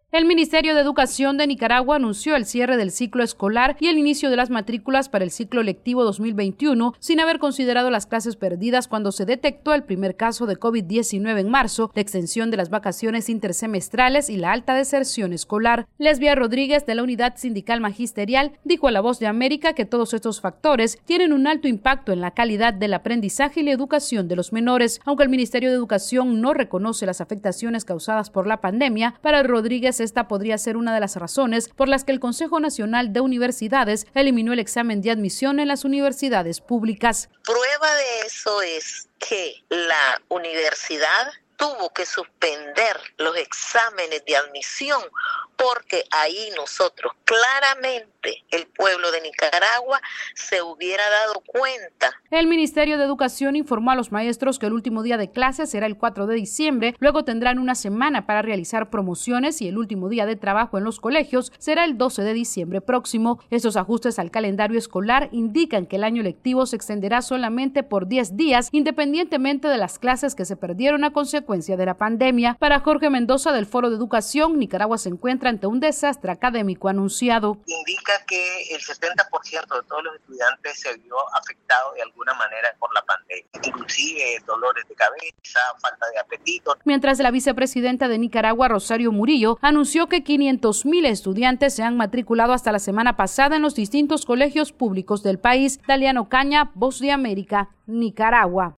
El Ministerio de Educación de Nicaragua anunció el cierre del ciclo escolar y el inicio de las matrículas para el ciclo lectivo 2021, sin haber considerado las clases perdidas cuando se detectó el primer caso de COVID-19 en marzo, la extensión de las vacaciones intersemestrales y la alta deserción escolar. Lesbia Rodríguez, de la Unidad Sindical Magisterial, dijo a La Voz de América que todos estos factores tienen un alto impacto en la calidad del aprendizaje y la educación de los menores. Aunque el Ministerio de Educación no reconoce las afectaciones causadas por la pandemia, para Rodríguez esta podría ser una de las razones por las que el Consejo Nacional de Universidades eliminó el examen de admisión en las universidades públicas. Prueba de eso es que la universidad tuvo que suspender los exámenes de admisión porque ahí nosotros claramente, el pueblo de Nicaragua, se hubiera dado cuenta. El Ministerio de Educación informó a los maestros que el último día de clases será el 4 de diciembre, luego tendrán una semana para realizar promociones y el último día de trabajo en los colegios será el 12 de diciembre próximo. Estos ajustes al calendario escolar indican que el año lectivo se extenderá solamente por 10 días, independientemente de las clases que se perdieron a consecuencia de la pandemia. Para Jorge Mendoza, del Foro de Educación, Nicaragua se encuentra ante un desastre académico anunciado. Indica que el 70% de todos los estudiantes se vio afectado de alguna manera por la pandemia, inclusive dolores de cabeza, falta de apetito. Mientras la vicepresidenta de Nicaragua, Rosario Murillo, anunció que 500,000 estudiantes se han matriculado hasta la semana pasada en los distintos colegios públicos del país. Daliano Caña, Voz de América, Nicaragua.